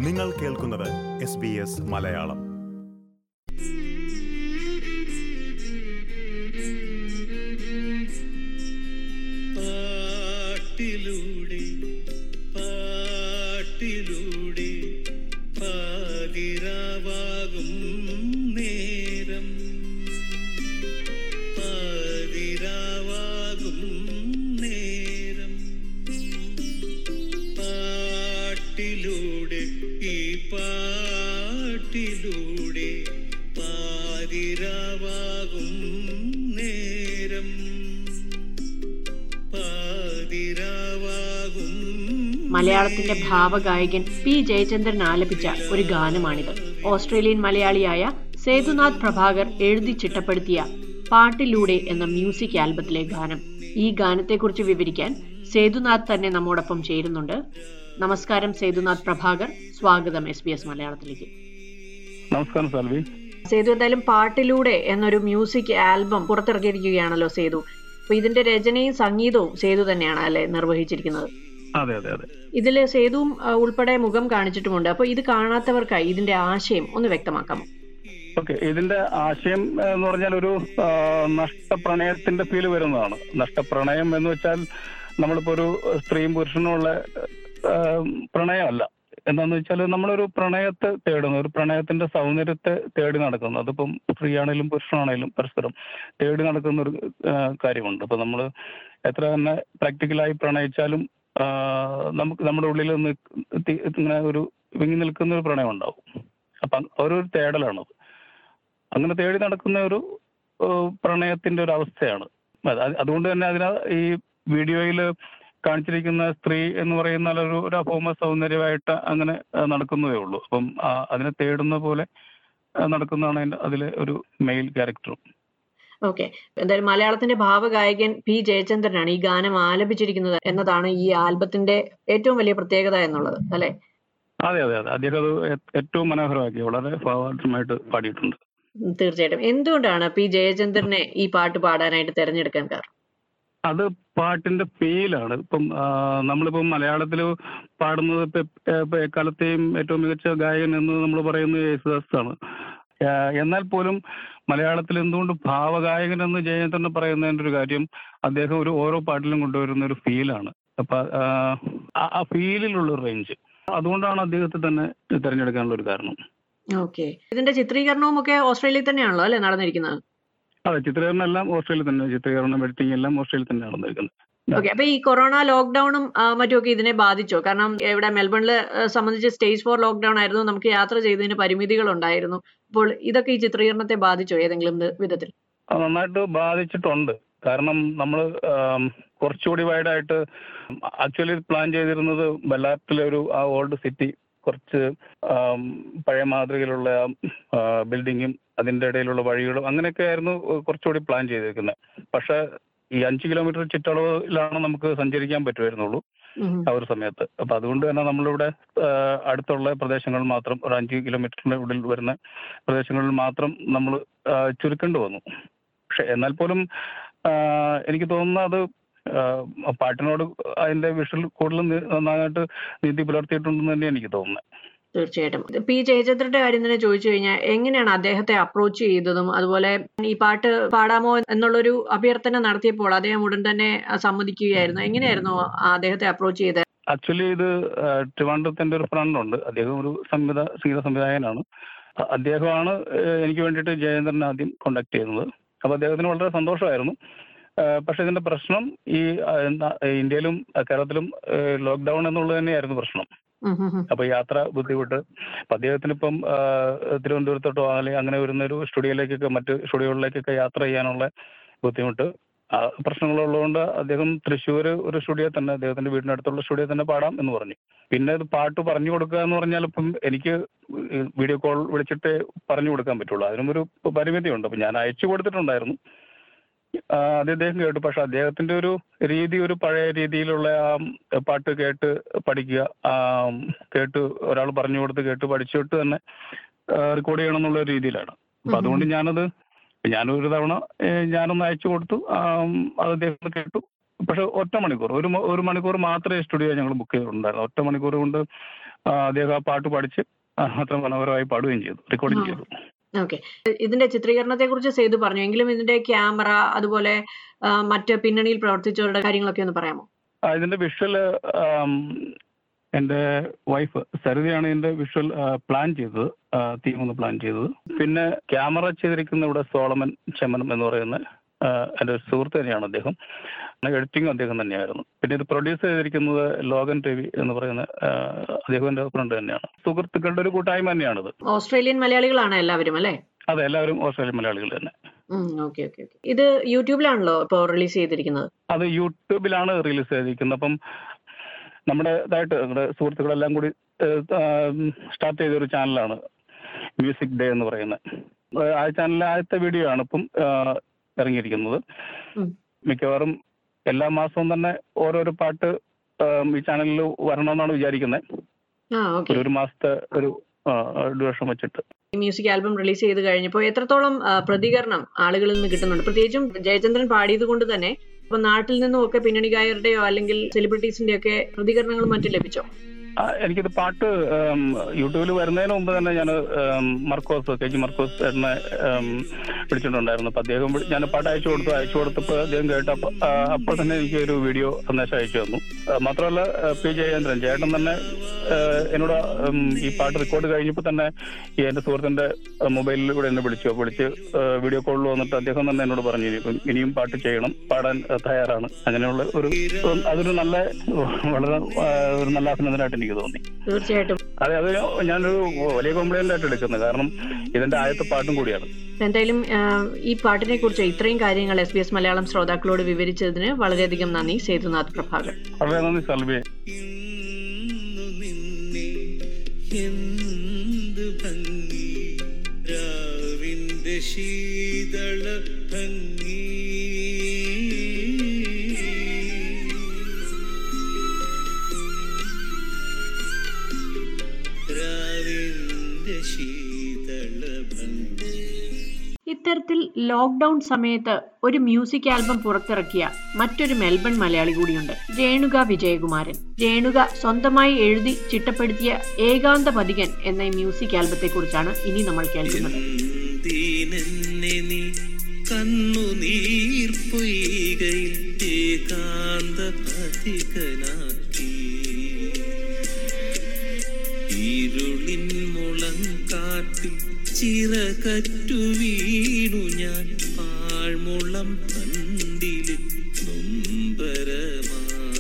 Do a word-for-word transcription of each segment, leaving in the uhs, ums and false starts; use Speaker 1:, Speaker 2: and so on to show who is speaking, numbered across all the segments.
Speaker 1: നിങ്ങൾ കേൾക്കുന്നത് S B S Malayalam.
Speaker 2: പാട്ടിലൂടെ പാട്ടിലൂടെ പാതിരാവാകും നേരം, പാതിരാവാകും നേരം, പാട്ടിലൂടെ ഈ പാട്ടിലൂടെ പാതിരാവാകും നേരം, പാതിരാവാകും.
Speaker 3: മലയാളത്തിന്റെ ഭാവഗായകൻ പി ജയചന്ദ്രൻ ആലപിച്ച ഒരു ഗാനമാണിത്. ഓസ്ട്രേലിയൻ മലയാളിയായ സേതുനാഥ് പ്രഭാകർ എഴുതി ചിട്ടപ്പെടുത്തിയ പാട്ടിലൂടെ എന്ന മ്യൂസിക് ആൽബത്തിലെ ഗാനം. ഈ ഗാനത്തെക്കുറിച്ച് വിവരിക്കാൻ സേതുനാഥ് തന്നെ നമ്മോടൊപ്പം ചേരുന്നുണ്ട്. നമസ്കാരം സേതുനാഥ് പ്രഭാകർ, സ്വാഗതം എസ് ബി എസ് മലയാളത്തിലേക്ക്.
Speaker 4: നമസ്കാരം സാൽവി.
Speaker 3: സേതു, എന്തായാലും പാട്ടിലൂടെ എന്നൊരു മ്യൂസിക് ആൽബം പുറത്തിറക്കിയിരിക്കുകയാണല്ലോ സേതു. അപ്പൊ ഇതിന്റെ രചനയും സംഗീതവും സേതു തന്നെയാണ് അല്ലെ നിർവഹിച്ചിരിക്കുന്നത്?
Speaker 4: അതെ അതെ അതെ
Speaker 3: ഇതില് സേതുവും ഉൾപ്പെടെ മുഖം കാണിച്ചിട്ടുമുണ്ട്. അപ്പൊ ഇത് കാണാത്തവർക്കായി ഇതിന്റെ ആശയം ഒന്ന് വ്യക്തമാക്കാമോ?
Speaker 4: ഓക്കെ, ഇതിന്റെ ആശയം എന്ന് പറഞ്ഞാൽ ഒരു നഷ്ടപ്രണയത്തിന്റെ ഫീല് വരുന്നതാണ്. നഷ്ടപ്രണയം എന്ന് വെച്ചാൽ നമ്മളിപ്പോ ഒരു സ്ത്രീയും പുരുഷനുമുള്ള പ്രണയമല്ല. എന്താന്ന് വെച്ചാൽ നമ്മളൊരു പ്രണയത്തെ തേടുന്നു, ഒരു പ്രണയത്തിന്റെ സൗന്ദര്യത്തെ തേടി നടക്കുന്നു. അതിപ്പം സ്ത്രീയാണേലും പുരുഷനാണേലും പരസ്പരം തേടി നടക്കുന്ന ഒരു കാര്യമുണ്ട്. അപ്പൊ നമ്മൾ എത്ര തന്നെ പ്രാക്ടിക്കലായി പ്രണയിച്ചാലും നമുക്ക് നമ്മുടെ ഉള്ളിൽ നിന്ന് ഇങ്ങനെ ഒരു വിങ്ങി നിൽക്കുന്ന ഒരു പ്രണയം ഉണ്ടാവും. അപ്പൊ ഒരു തേടലാണത്. അങ്ങനെ തേടി നടക്കുന്ന ഒരു പ്രണയത്തിന്റെ ഒരു അവസ്ഥയാണ്. അതുകൊണ്ട് തന്നെ അതിന് ഈ വീഡിയോയിൽ കാണിച്ചിരിക്കുന്ന സ്ത്രീ എന്ന് പറയുന്ന ഒരു ഒരു അഭൗമ സൗന്ദര്യമായിട്ട് അങ്ങനെ നടക്കുന്നതേ ഉള്ളൂ. അപ്പം അതിനെ തേടുന്ന പോലെ നടക്കുന്നതാണ് അതിലെ ഒരു മെയിൽ ക്യാരക്ടറും.
Speaker 3: ഓക്കെ, എന്തായാലും മലയാളത്തിന്റെ ഭാവഗായകൻ പി ജയചന്ദ്രനാണ് ഈ ഗാനം ആലപിച്ചിരിക്കുന്നത് എന്നതാണ് ഈ ആൽബത്തിന്റെ ഏറ്റവും വലിയ പ്രത്യേകത എന്നുള്ളത് അല്ലെ?
Speaker 4: അതെ അതെ അതെ അദ്ദേഹം അത് ഏറ്റവും മനോഹരമാക്കി വളരെ ഭാവാർത്ഥമായിട്ട് പാടിയിട്ടുണ്ട്.
Speaker 3: തീർച്ചയായിട്ടും. എന്തുകൊണ്ടാണ് പി ജയചന്ദ്രനെ ഈ പാട്ട് പാടാനായിട്ട് തെരഞ്ഞെടുക്കാൻ കാരണം?
Speaker 4: അത് പാട്ടിന്റെ ഫീലാണ്. ഇപ്പം നമ്മളിപ്പം മലയാളത്തിൽ പാടുന്നത് ഇപ്പൊ എക്കാലത്തെയും ഏറ്റവും മികച്ച ഗായകൻ എന്ന് നമ്മൾ പറയുന്നത് യേശുദാസ് ആണ്. എന്നാൽ പോലും മലയാളത്തിൽ എന്തുകൊണ്ട് ഭാവഗായകൻ എന്ന് ജയചന്ദ്രൻ പറയുന്നതിന്റെ ഒരു കാര്യം, അദ്ദേഹം ഒരു ഓരോ പാട്ടിലും കൊണ്ടുവരുന്ന ഒരു ഫീലാണ്. അപ്പൊ ആ ഫീലിലുള്ള റേഞ്ച്, അതുകൊണ്ടാണ് അദ്ദേഹത്തെ തന്നെ തിരഞ്ഞെടുക്കാനുള്ള ഒരു കാരണം.
Speaker 3: ഓക്കെ, ഇതിന്റെ ചിത്രീകരണവും ഒക്കെ ഓസ്ട്രേലിയയിൽ തന്നെയാണല്ലോ അല്ലെ നടന്നിരിക്കുന്നത്?
Speaker 4: അതെ, ചിത്രീകരണം എല്ലാം ഓസ്ട്രേലിയയിൽ തന്നെ, ചിത്രീകരണം എഡിറ്റിംഗ് എല്ലാം ഓസ്ട്രേലിയയിൽ തന്നെ നടന്നിരിക്കുന്നത്.
Speaker 3: ഓക്കെ, അപ്പൊ ഈ കൊറോണ ലോക്ക്ഡൌണും മറ്റുമൊക്കെ ഇതിനെ ബാധിച്ചോ? കാരണം ഇവിടെ മെൽബണിലെ സംബന്ധിച്ച് സ്റ്റേജ് ഫോർ ലോക്ക്ഡൌൺ ആയിരുന്നു, നമുക്ക് യാത്ര ചെയ്തതിന് പരിമിതികൾ ഉണ്ടായിരുന്നു. അപ്പോൾ ഇതൊക്കെ ഈ ചിത്രീകരണത്തെ ബാധിച്ചോ ഏതെങ്കിലും വിധത്തിൽ?
Speaker 4: നന്നായിട്ട് ബാധിച്ചിട്ടുണ്ട്. കാരണം നമ്മൾ കുറച്ചുകൂടി വൈഡായിട്ട് ആക്ച്വലി പ്ലാൻ ചെയ്തിരുന്നത് ബെല്ലാറ്റിലെ ഒരു ആ ഓൾഡ് സിറ്റി, കുറച്ച് പഴയ മാതൃകയിലുള്ള ബിൽഡിങ്ങും അതിന്റെ ഇടയിലുള്ള വഴികളും അങ്ങനെയൊക്കെ ആയിരുന്നു കുറച്ചുകൂടി പ്ലാൻ ചെയ്തിരിക്കുന്നത്. പക്ഷെ ഈ അഞ്ച് കിലോമീറ്റർ ചുറ്റളവിലാണ് നമുക്ക് സഞ്ചരിക്കാൻ പറ്റുമായിരുന്നുള്ളൂ ആ ഒരു സമയത്ത്. അപ്പൊ അതുകൊണ്ട് തന്നെ നമ്മളിവിടെ അടുത്തുള്ള പ്രദേശങ്ങൾ മാത്രം, ഒരു അഞ്ച് കിലോമീറ്ററിന്റെ ഉള്ളിൽ വരുന്ന പ്രദേശങ്ങളിൽ മാത്രം നമ്മൾ ചുരുക്കേണ്ടി വന്നു. പക്ഷെ എന്നാൽ പോലും എനിക്ക് തോന്നുന്നത് അത് പാട്ടിനോട് അതിന്റെ വിഷ്വൽ കൂടുതൽ നന്നായിട്ട് നീതി പുലർത്തിയിട്ടുണ്ടെന്ന് തന്നെ എനിക്ക് തോന്നുന്നത്.
Speaker 3: തീർച്ചയായിട്ടും. പി ജയചന്ദ്രന്റെ കാര്യം തന്നെ ചോദിച്ചു കഴിഞ്ഞാൽ എങ്ങനെയാണ് അദ്ദേഹത്തെ അപ്രോച്ച് ചെയ്തതും, അതുപോലെ ഈ പാട്ട് പാടാമോ എന്നുള്ളൊരു അഭ്യർത്ഥന നടത്തിയപ്പോൾ അദ്ദേഹം ഉടൻ തന്നെ സമ്മതിക്കുകയായിരുന്നു. എങ്ങനെയായിരുന്നു അദ്ദേഹത്തെ അപ്രോച്ച് ചെയ്തത്?
Speaker 4: ആക്ച്വലി ഇത് ട്രിവാൻഡ്രത്തിന്റെ ഒരു ഫ്രണ്ട് ഉണ്ട്, അദ്ദേഹം ഒരു സംവിധാ സംഗീത സംവിധായകനാണ്. അദ്ദേഹമാണ് എനിക്ക് വേണ്ടിയിട്ട് ജയചന്ദ്രനെ ആദ്യം കോണ്ടാക്ട് ചെയ്യുന്നത്. അപ്പൊ അദ്ദേഹത്തിന് വളരെ സന്തോഷമായിരുന്നു. പക്ഷെ ഇതിന്റെ പ്രശ്നം ഈ ഇന്ത്യയിലും കേരളത്തിലും ലോക്ക്ഡൌൺ എന്നുള്ളത് തന്നെയായിരുന്നു പ്രശ്നം. അപ്പൊ യാത്ര ബുദ്ധിമുട്ട്. അപ്പൊ അദ്ദേഹത്തിന് ഇപ്പം തിരുവനന്തപുരത്തോട്ടോ അല്ലെങ്കിൽ അങ്ങനെ വരുന്ന ഒരു സ്റ്റുഡിയോയിലേക്കൊക്കെ മറ്റ് സ്റ്റുഡിയോകളിലേക്കൊക്കെ യാത്ര ചെയ്യാനുള്ള ബുദ്ധിമുട്ട് പ്രശ്നങ്ങളുള്ളതുകൊണ്ട് അദ്ദേഹം തൃശ്ശൂർ ഒരു സ്റ്റുഡിയോ തന്നെ, അദ്ദേഹത്തിന്റെ വീടിനടുത്തുള്ള സ്റ്റുഡിയോ തന്നെ പാടാം എന്ന് പറഞ്ഞു. പിന്നെ ഇത് പാട്ട് പറഞ്ഞു കൊടുക്കുക എന്ന് പറഞ്ഞാൽ ഇപ്പം എനിക്ക് വീഡിയോ കോൾ വിളിച്ചിട്ട് പറഞ്ഞു കൊടുക്കാൻ പറ്റുള്ളൂ, അതിനും ഒരു പരിമിതിയുണ്ട്. അപ്പൊ ഞാൻ അയച്ചു കൊടുത്തിട്ടുണ്ടായിരുന്നു, അത് അദ്ദേഹം കേട്ടു. പക്ഷെ അദ്ദേഹത്തിന്റെ ഒരു രീതി ഒരു പഴയ രീതിയിലുള്ള ആ പാട്ട് കേട്ട് പഠിക്കുക, കേട്ട് ഒരാൾ പറഞ്ഞു കൊടുത്ത് കേട്ട് പഠിച്ചിട്ട് തന്നെ റെക്കോർഡ് ചെയ്യണം എന്നുള്ള രീതിയിലാണ്. അപ്പൊ അതുകൊണ്ട് ഞാനത് ഞാനൊരു തവണ ഞാനൊന്ന് അയച്ചു കൊടുത്തു, അത് അദ്ദേഹം കേട്ടു, പക്ഷെ ഒറ്റ മണിക്കൂർ ഒരു മ- ഒരു മണിക്കൂർ മാത്രമേ സ്റ്റുഡിയോ ഞങ്ങൾ ബുക്ക് ചെയ്തിട്ടുണ്ടായിരുന്നു. ഒറ്റ മണിക്കൂർ കൊണ്ട് ആ, അദ്ദേഹം ആ പാട്ട് പഠിച്ച് ആ, അത്ര മനോഹരമായി പാടുകയും ചെയ്തു, റെക്കോർഡിങ് ചെയ്തു.
Speaker 3: ഓക്കെ, ഇതിന്റെ ചിത്രീകരണത്തെ കുറിച്ച് സേതു പറഞ്ഞു, എങ്കിലും ഇതിന്റെ ക്യാമറ അതുപോലെ ആ, മറ്റ് പിന്നണിയിൽ പ്രവർത്തിച്ചവരുടെ കാര്യങ്ങളൊക്കെ ഒന്ന് പറയാമോ?
Speaker 4: ആ, ഇതിന്റെ വിഷ്വൽ എൻ്റെ വൈഫ് സരിതയാണ് ഇതിന്റെ വിഷ്വൽ പ്ലാൻ ചെയ്തത്, തീം ഒന്ന് പ്ലാൻ ചെയ്തത്. പിന്നെ ക്യാമറ ചെയ്തിരിക്കുന്ന ഇവിടെ സോളമൻ ചെമ്മനം എന്ന് പറയുന്ന ആ, എൻ്റെ ഒരു സുഹൃത്ത് തന്നെയാണ് അദ്ദേഹം. എഡിറ്റിംഗ് അദ്ദേഹം തന്നെയായിരുന്നു. പിന്നെ ഇത് പ്രൊഡ്യൂസ് ചെയ്തിരിക്കുന്നത് ലോഗൻ രവി എന്ന് പറയുന്ന ആ, അദ്ദേഹം എൻ്റെ ഫ്രണ്ട് തന്നെയാണ്. സുഹൃത്തുക്കളുടെ ഒരു കൂട്ടായ്മ തന്നെയാണിത്.
Speaker 3: ഓസ്ട്രേലിയൻ മലയാളികളാണ് എല്ലാവരും അല്ലേ?
Speaker 4: അതെ, എല്ലാവരും ഓസ്ട്രേലിയൻ മലയാളികൾ തന്നെ.
Speaker 3: Okay okay okay. ഇത് യൂട്യൂബിലാണല്ലോ ഇപ്പോൾ റിലീസ് ചെയ്തിരിക്കുന്നത്?
Speaker 4: അത് യൂട്യൂബിലാണ് റിലീസ് ചെയ്തിരിക്കുന്നത്. അപ്പം നമ്മുടെ ഇതായിട്ട് നമ്മുടെ സുഹൃത്തുക്കളെല്ലാം കൂടി സ്റ്റാർട്ട് ചെയ്ത ഒരു ചാനലാണ് മ്യൂസിക് ഡേ എന്ന് പറയുന്നത്. ആ ചാനലിലെ ആദ്യത്തെ വീഡിയോ ആണ് ഇപ്പം ആ, ഇറങ്ങിയിരിക്കുന്നത്.
Speaker 3: ഉം.
Speaker 4: മിക്കവാറും എല്ലാ മാസവും തന്നെ ഓരോരോ പാട്ട് ആ, ഈ ചാനലിൽ വരണമെന്നാണ് വിചാരിക്കുന്നത്.
Speaker 3: ആ ഓക്കെ.
Speaker 4: ഒരു ഒരു മാസത്തെ ഒരു ഡ്യൂറേഷൻ വെച്ചിട്ട്.
Speaker 3: മ്യൂസിക് ആൽബം റിലീസ് ചെയ്ത് കഴിഞ്ഞപ്പോൾ എത്രത്തോളം ആ, പ്രതികരണം ആളുകളിൽ നിന്ന് കിട്ടുന്നുണ്ട്? പ്രത്യേകിച്ചും ജയചന്ദ്രൻ പാടിയത് കൊണ്ട് തന്നെ ഇപ്പൊ നാട്ടിൽ നിന്നും ഒക്കെ പിന്നണി ഗായകരുടെയോ അല്ലെങ്കിൽ സെലിബ്രിറ്റീസിന്റെ ഒക്കെ പ്രതികരണങ്ങളും മറ്റും ലഭിച്ചോ?
Speaker 4: ആ, എനിക്കിത് പാട്ട് യൂട്യൂബിൽ വരുന്നതിന് മുമ്പ് തന്നെ ഞാൻ മർക്കോസ് കെ ജി മർക്കോസ് ചേട്ടനെ വിളിച്ചിട്ടുണ്ടായിരുന്നു. അപ്പൊ അദ്ദേഹം വിളി- ഞാൻ പാട്ട് അയച്ചു കൊടുത്തു അയച്ചു കൊടുത്തപ്പോൾ അദ്ദേഹം കേട്ടപ്പോൾ അപ്പോൾ തന്നെ എനിക്ക് ഒരു വീഡിയോ സന്ദേശം അയച്ചു തന്നു. ആ, മാത്രമല്ല ആ, പി ജയേന്ദ്രൻ ചേട്ടൻ തന്നെ ആ, എന്നോട് ഉം, ഈ പാട്ട് റെക്കോർഡ് കഴിഞ്ഞപ്പോൾ തന്നെ ഈ എൻ്റെ സുഹൃത്തിന്റെ മൊബൈലിലൂടെ എന്നെ വിളിച്ചു വിളിച്ച് വീഡിയോ കോളിൽ വന്നിട്ട് അദ്ദേഹം തന്നെ എന്നോട് പറഞ്ഞു ഇനിയിപ്പം ഇനിയും പാട്ട് ചെയ്യണം, പാടാൻ ആ, തയ്യാറാണ്. അങ്ങനെയുള്ള ഒരു ഉം, അതൊരു നല്ല വളരെ ആ, ഒരു നല്ല അഭിനന്ദനമായിട്ട് എനിക്ക് തോന്നി.
Speaker 3: തീർച്ചയായിട്ടും.
Speaker 4: അതെ, അത് ഞാനൊരു വലിയ കോംപ്ലിമെന്റ് ആയിട്ട് എടുക്കുന്നത്, കാരണം ഇതിന്റെ ആദ്യത്തെ പാട്ടും കൂടിയാണ്.
Speaker 3: എന്തായാലും ആ, ഈ പാട്ടിനെ കുറിച്ച് ഇത്രയും കാര്യങ്ങൾ എസ് ബി എസ് മലയാളം ശ്രോതാക്കളോട് വിവരിച്ചതിന് വളരെയധികം നന്ദി സേതുനാഥ് പ്രഭാകർ.
Speaker 4: വളരെ നന്ദി സൽവി.
Speaker 2: ഇന്നു നിന്നെ എന്ത് ഭംഗി, രാവിന്റെ ശീതള ഭംഗി, രാവിന്റെ ശീതള ഭംഗി.
Speaker 3: ഇത്തരത്തിൽ ലോക്ക്ഡൌൺ സമയത്ത് ഒരു മ്യൂസിക് ആൽബം പുറത്തിറക്കിയ മറ്റൊരു മെൽബൺ മലയാളി കൂടിയുണ്ട്, രേണുക വിജയകുമാരൻ. രേണുക സ്വന്തമായി എഴുതി ചിട്ടപ്പെടുത്തിയ ഏകാന്ത പതികൻ എന്ന ഈ മ്യൂസിക് ആൽബത്തെ കുറിച്ചാണ് ഇനി നമ്മൾ കേൾക്കുന്നത്.
Speaker 2: എന്തിനെന്നെ നീ കണ്ണുനീർ പൊയ്കയിൽ ഏകാന്ത പതികനാക്കി, ഇരുളിൻ മുളങ്കാട്ടിൽ ചിറകറ്റു വീണു ഞാൻ പാഴ്മുളം പണ്ടില് നൊമ്പരമാ,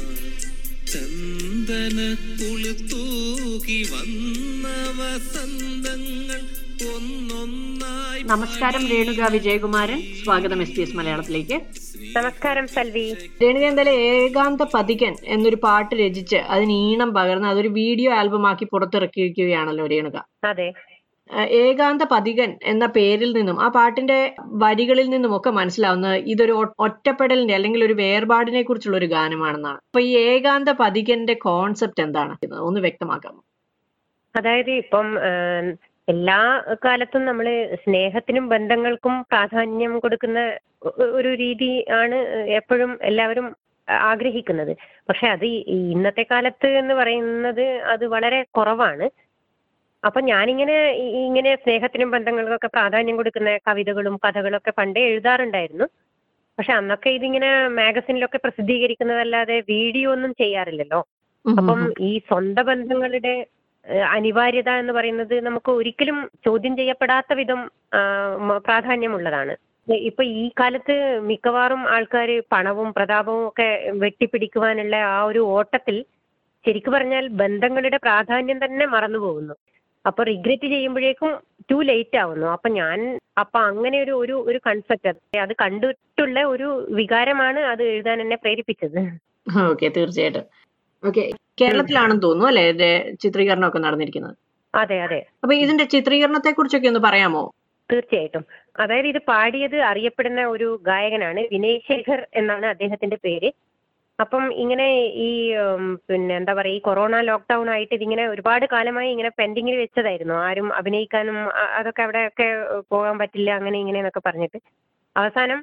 Speaker 2: ചന്ദന കുളിത്തൂകി വന്ന വസന്തങ്ങൾ ഒന്നൊന്നായി.
Speaker 3: നമസ്കാരം രേണുക വിജയകുമാരൻ, സ്വാഗതം എസ് ബി എസ് മലയാളത്തിലേക്ക്.
Speaker 5: നമസ്കാരം സൽവി.
Speaker 3: രേണുക എന്തായാലും ഏകാന്ത പതികൻ എന്നൊരു പാട്ട് രചിച്ച് അതിന് ഈണം പകർന്ന് അതൊരു വീഡിയോ ആൽബം ആക്കി പുറത്തിറക്കിയിരിക്കുകയാണല്ലോ രേണുക.
Speaker 5: അതെ,
Speaker 3: ഏകാന്ത പതികൻ എന്ന പേരിൽ നിന്നും ആ പാട്ടിന്റെ വരികളിൽ നിന്നും ഒക്കെ മനസ്സിലാവുന്നത് ഇതൊരു ഒ- ഒറ്റപ്പെടലിന്റെ അല്ലെങ്കിൽ ഒരു വേർപാടിനെ കുറിച്ചുള്ള ഒരു ഗാനമാണെന്നാണ്. അപ്പൊ ഈ ഏകാന്ത പതികന്റെ കോൺസെപ്റ്റ് എന്താണ് ഒന്ന് വ്യക്തമാക്കാമോ?
Speaker 5: അതായത് ഇപ്പം ഏഹ്, എല്ലാ കാലത്തും നമ്മള് സ്നേഹത്തിനും ബന്ധങ്ങൾക്കും പ്രാധാന്യം കൊടുക്കുന്ന ഒ- ഒരു രീതി ആണ് എപ്പോഴും എല്ലാവരും ആഗ്രഹിക്കുന്നത്. പക്ഷെ അത് ഈ ഇന്നത്തെ കാലത്ത് എന്ന് പറയുന്നത് അത് വളരെ കുറവാണ്. അപ്പൊ ഞാനിങ്ങനെ ഈ- ഇങ്ങനെ സ്നേഹത്തിനും ബന്ധങ്ങൾക്കൊക്കെ പ്രാധാന്യം കൊടുക്കുന്ന കവിതകളും കഥകളൊക്കെ പണ്ടേ എഴുതാറുണ്ടായിരുന്നു. പക്ഷെ അന്നൊക്കെ ഇതിങ്ങനെ മാഗസിനിലൊക്കെ പ്രസിദ്ധീകരിക്കുന്നതല്ലാതെ വീഡിയോ ഒന്നും ചെയ്യാറില്ലല്ലോ. അപ്പം ഈ സ്വന്തം ബന്ധങ്ങളുടെ ഏഹ്, അനിവാര്യത എന്ന് പറയുന്നത് നമുക്ക് ഒരിക്കലും ചോദ്യം ചെയ്യപ്പെടാത്ത വിധം ആഹ്, മ- പ്രാധാന്യമുള്ളതാണ്. ഇപ്പൊ ഈ കാലത്ത് മിക്കവാറും ആൾക്കാർ പണവും പ്രതാപവും ഒക്കെ വെട്ടിപ്പിടിക്കുവാനുള്ള ആ ഒരു ഓട്ടത്തിൽ ശരിക്കു പറഞ്ഞാൽ ബന്ധങ്ങളുടെ പ്രാധാന്യം തന്നെ മറന്നു പോകുന്നു. അപ്പൊ റിഗ്രറ്റ് ചെയ്യുമ്പോഴേക്കും ടു ലേറ്റ് ആവുന്നു. അപ്പൊ ഞാൻ അപ്പൊ അങ്ങനെ ഒരു ഒരു ഒരു കൺസെപ്റ്റ് അത് കണ്ടിട്ടുള്ള ഒരു വികാരമാണ് അത് എഴുതാൻ എന്നെ പ്രേരിപ്പിച്ചത്.
Speaker 3: ഓക്കെ, തീർച്ചയായിട്ടും. ഓക്കെ, കേരളത്തിലാണെന്ന് തോന്നുന്നു അല്ലെ ഇതിന്റെ ചിത്രീകരണം ഒക്കെ നടന്നിരിക്കുന്നത്?
Speaker 5: അതെ അതെ
Speaker 3: അപ്പൊ ഇതിന്റെ ചിത്രീകരണത്തെ കുറിച്ചൊക്കെ ഒന്ന് പറയാമോ?
Speaker 5: തീർച്ചയായിട്ടും. അതായത് ഇത് പാടിയത് അറിയപ്പെടുന്ന ഒരു ഗായകനാണ്, വിനയ് ശേഖർ എന്നാണ് അദ്ദേഹത്തിന്റെ പേര്. അപ്പം ഇങ്ങനെ ഈ ഉം, പിന്നെ എന്താ പറയാ, ഈ കൊറോണ ലോക്ക്ഡൌൺ ആയിട്ട് ഇതിങ്ങനെ ഒരുപാട് കാലമായി ഇങ്ങനെ പെൻഡിങ്ങിൽ വെച്ചതായിരുന്നു. ആരും അഭിനയിക്കാനും അ- അതൊക്കെ അവിടെയൊക്കെ പോകാൻ പറ്റില്ല അങ്ങനെ ഇങ്ങനെ എന്നൊക്കെ പറഞ്ഞിട്ട് അവസാനം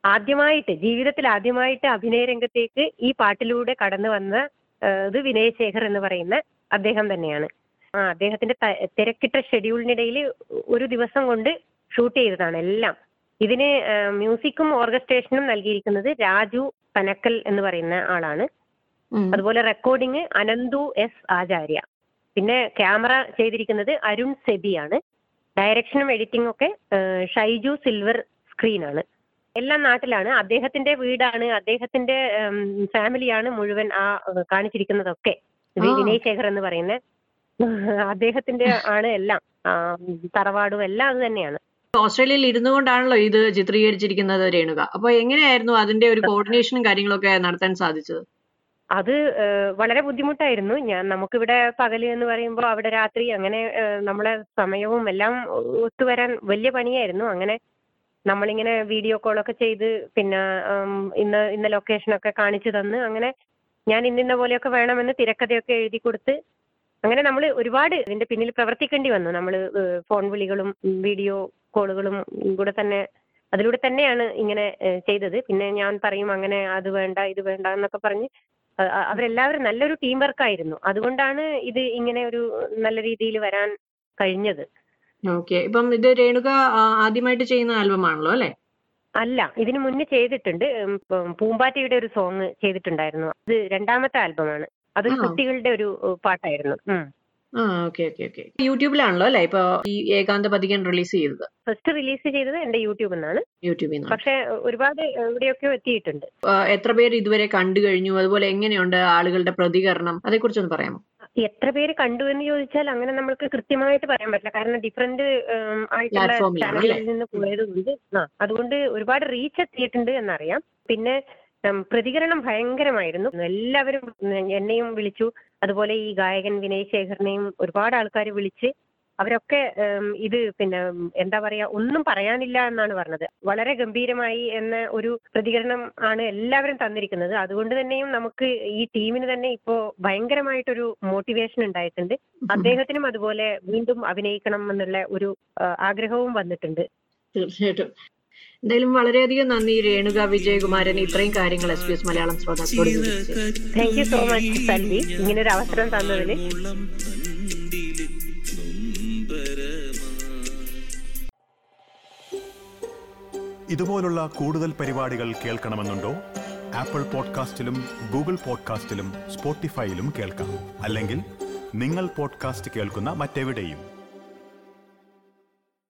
Speaker 5: ആദ്യമായിട്ട് ജീവിതത്തിൽ ആദ്യമായിട്ട് അഭിനയ രംഗത്തേക്ക് ഈ പാട്ടിലൂടെ കടന്നു വന്ന ഇത് വിനയ് ശേഖർ എന്ന് പറയുന്ന അദ്ദേഹം തന്നെയാണ്. ആ അദ്ദേഹത്തിന്റെ തിരക്കിട്ട ഷെഡ്യൂളിനിടയിൽ ഒരു ദിവസം കൊണ്ട് ഷൂട്ട് ചെയ്തതാണ് എല്ലാം. ഇതിന് മ്യൂസിക്കും ഓർക്കസ്ട്രേഷനും നൽകിയിരിക്കുന്നത് രാജു പനക്കൽ എന്ന് പറയുന്ന ആളാണ്. അതുപോലെ റെക്കോർഡിങ് അനന്തു എസ് ആചാര്യ. പിന്നെ ക്യാമറ ചെയ്തിരിക്കുന്നത് അരുൺ സെബിയാണ്. ഡയറക്ഷനും എഡിറ്റിംഗും ഒക്കെ ഷൈജു സിൽവർ സ്ക്രീനാണ്. എല്ലാം നാട്ടിലാണ്. അദ്ദേഹത്തിന്റെ വീടാണ്, അദ്ദേഹത്തിന്റെ ഫാമിലിയാണ് മുഴുവൻ ആ കാണിച്ചിരിക്കുന്നതൊക്കെ. വിനയ് ശേഖർ എന്ന് പറയുന്ന അദ്ദേഹത്തിന്റെ ആണ് എല്ലാം. തറവാടും എല്ലാം അത് തന്നെയാണ്.
Speaker 3: ഓസ്ട്രേലിയയിൽ ഇരുന്നു കൊണ്ടാണല്ലോ ഇത് ചിത്രീകരിച്ചിരിക്കുന്നത് രേണുക. അപ്പൊ എങ്ങനെയായിരുന്നു അതിന്റെ ഒരു കോർഡിനേഷനും കാര്യങ്ങളൊക്കെ നടത്താൻ സാധിച്ചത്?
Speaker 5: അത് വളരെ ബുദ്ധിമുട്ടായിരുന്നു. ഞാൻ നമുക്കിവിടെ പകല് എന്ന് പറയുമ്പോൾ അവിടെ രാത്രി, അങ്ങനെ നമ്മളെ സമയവും എല്ലാം ഒത്തുവരാൻ വലിയ പണിയായിരുന്നു. അങ്ങനെ നമ്മളിങ്ങനെ വീഡിയോ കോളൊക്കെ ചെയ്ത് പിന്നെ ഇന്ന് ഇന്ന ലൊക്കേഷനൊക്കെ കാണിച്ചു തന്ന്, അങ്ങനെ ഞാൻ ഇന്നിന്ന പോലെയൊക്കെ വേണമെന്ന് തിരക്കഥയൊക്കെ എഴുതി കൊടുത്ത്, അങ്ങനെ നമ്മൾ ഒരുപാട് ഇതിന്റെ പിന്നിൽ പ്രവർത്തിക്കേണ്ടി വന്നു. നമ്മൾ ഫോൺ വിളികളും വീഡിയോ കോളുകളും കൂടെ തന്നെ അതിലൂടെ തന്നെയാണ് ഇങ്ങനെ ചെയ്തത്. പിന്നെ ഞാൻ പറയും അങ്ങനെ അത് വേണ്ട ഇത് വേണ്ട എന്നൊക്കെ പറഞ്ഞ് അവരെല്ലാവരും നല്ലൊരു ടീം വർക്കായിരുന്നു. അതുകൊണ്ടാണ് ഇത് ഇങ്ങനെ ഒരു നല്ല രീതിയിൽ വരാൻ കഴിഞ്ഞത്.
Speaker 3: ഓക്കെ. ഇപ്പം ഇത് രേണുക ആദ്യമായിട്ട് ചെയ്യുന്ന ആൽബമാണല്ലോ അല്ലെ?
Speaker 5: അല്ല, ഇതിനു മുന്നേ ചെയ്തിട്ടുണ്ട്. പൂമ്പാറ്റയുടെ ഒരു സോങ് ചെയ്തിട്ടുണ്ടായിരുന്നു. ഇത് രണ്ടാമത്തെ ആൽബമാണ്. അത് കുട്ടികളുടെ ഒരു പാട്ടായിരുന്നു.
Speaker 3: യൂട്യൂബിലാണല്ലോ അല്ലെ ഇപ്പൊ ഈ ഏകാന്ത പതികൻ റിലീസ് ചെയ്തത്?
Speaker 5: ഫസ്റ്റ് റിലീസ് ചെയ്തത് എന്റെ യൂട്യൂബിൽ നിന്നാണ്.
Speaker 3: യൂട്യൂബിൽ നിന്ന്.
Speaker 5: പക്ഷെ ഒരുപാട് എവിടെയൊക്കെയോ എത്തിയിട്ടുണ്ട്.
Speaker 3: എത്ര പേര് ഇതുവരെ കണ്ടു കഴിഞ്ഞു? അതുപോലെ എങ്ങനെയുണ്ട് ആളുകളുടെ പ്രതികരണം? അതേക്കുറിച്ചൊന്ന് പറയാമോ?
Speaker 5: എത്ര പേര് കണ്ടു എന്ന് ചോദിച്ചാൽ അങ്ങനെ നമ്മൾക്ക് കൃത്യമായിട്ട് പറയാൻ പറ്റില്ല. കാരണം ഡിഫറെന്റ് ആയിട്ടുള്ള ചാനലുകളിൽ നിന്ന് പോയതുകൊണ്ട് ആ അതുകൊണ്ട് ഒരുപാട് റീച്ച് എത്തിയിട്ടുണ്ട് എന്നറിയാം. പിന്നെ പ്രതികരണം ഭയങ്കരമായിരുന്നു. എല്ലാവരും എന്നെയും വിളിച്ചു, അതുപോലെ ഈ ഗായകൻ വിനയ് ശേഖറിനെയും ഒരുപാട് ആൾക്കാർ വിളിച്ച് അവരൊക്കെ ഇത് പിന്നെ എന്താ പറയാ ഒന്നും പറയാനില്ല എന്നാണ് പറഞ്ഞത്. വളരെ ഗംഭീരമായി എന്ന ഒരു പ്രതികരണം ആണ് എല്ലാവരും തന്നിരിക്കുന്നത്. അതുകൊണ്ട് തന്നെയും നമുക്ക് ഈ ടീമിന് തന്നെ ഇപ്പോ ഭയങ്കരമായിട്ടൊരു മോട്ടിവേഷൻ ഉണ്ടായിട്ടുണ്ട്. അദ്ദേഹത്തിനും അതുപോലെ വീണ്ടും അഭിനയിക്കണം എന്നുള്ള ഒരു ആഗ്രഹവും വന്നിട്ടുണ്ട്.
Speaker 3: തീർച്ചയായിട്ടും. എന്തായാലും വളരെയധികം നന്ദി രേണുക വിജയകുമാരൻ ഇത്രയും കാര്യങ്ങൾ എസ് ബി എസ് മലയാളം ശ്രോതാക്കളോട് ചോദിച്ചു.
Speaker 5: Thank you so much Salvi, ഇങ്ങനൊരു അവസരം തന്നതിന്.
Speaker 1: ഇതുപോലുള്ള കൂടുതൽ പരിപാടികൾ കേൾക്കണമെന്നുണ്ടോ? ആപ്പിൾ പോഡ്കാസ്റ്റിലും ഗൂഗിൾ പോഡ്കാസ്റ്റിലും സ്പോട്ടിഫൈയിലും കേൾക്കാം. അല്ലെങ്കിൽ നിങ്ങൾ പോഡ്കാസ്റ്റ് കേൾക്കുന്ന മറ്റെവിടെയും.